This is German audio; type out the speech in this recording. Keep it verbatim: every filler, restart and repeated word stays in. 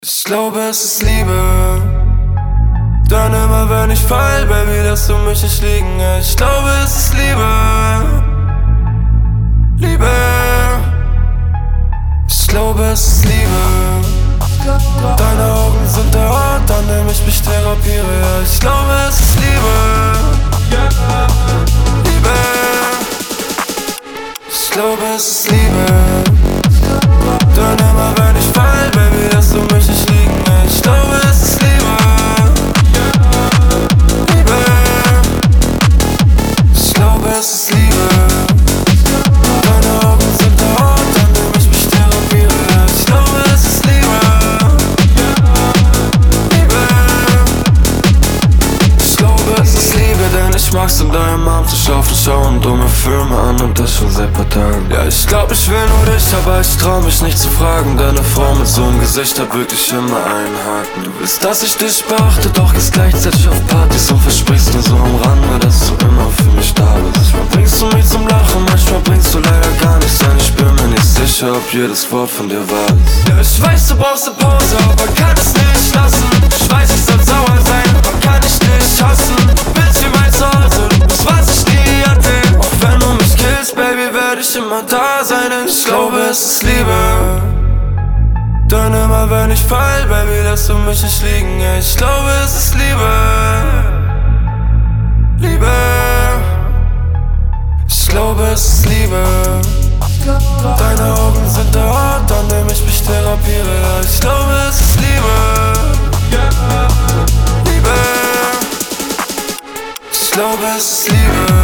Ich glaube, es ist Liebe. Dann immer, wenn ich fall, Baby, lässt du mich nicht liegen. Ja, ich glaube, es ist Liebe. Liebe. Ich glaube, es ist Liebe. Deine Augen sind der Ort, an dem ich mich therapiere. Ja, ich glaube, es ist Liebe. Liebe. Ich glaube, es ist Liebe. Dann immer, wenn ich fall, Baby, lässt du mich nicht liegen. Ja, ich glaube, es ist Liebe. Liebe. Ich glaube, es ist Liebe. Deine Augen sind der Ort, an dem ich mich therapiere. Ja, ich glaube, es ist Liebe. Liebe. Ich glaube, es ist Liebe, denn ich mag's in deinem Arm zu schlafen, schauen dumme Filme an und das schon seit paar Tagen. Ja, ich glaub, ich will nur dich, aber ich trau mich nicht zu fragen. Deine Frau mit so einem Gesicht hat wirklich immer einen Haken. Du willst, dass ich dich beachte, doch gehst gleichzeitig auf Partys und versprichst nur so am Rande, dass du immer für mich da bist. Manchmal bringst du mich zum Lachen, manchmal bringst du leider gar nichts, denn ich bin mir nicht sicher, ob jedes Wort von dir wahr ist. Ja, ich weiß, du brauchst eine Pause, aber kann es nicht lassen. Ich weiß, ich soll sauer sein, aber kann ich nicht hassen. Du bist wie mein Zuhause, du bist, was ich nie hatte. Auch wenn du mich killst, Baby, werde ich immer da sein, denn ich glaube, es ist Liebe. Dann immer, wenn ich fall, Baby, lässt du mich nicht liegen. Ja, ich glaube, es ist Liebe. Liebe. Ich glaube, es ist Liebe. Deine Augen sind der Ort, an dem ich mich therapiere. Ja, ich glaube, es ist Liebe. Liebe. Ich glaube, es ist Liebe.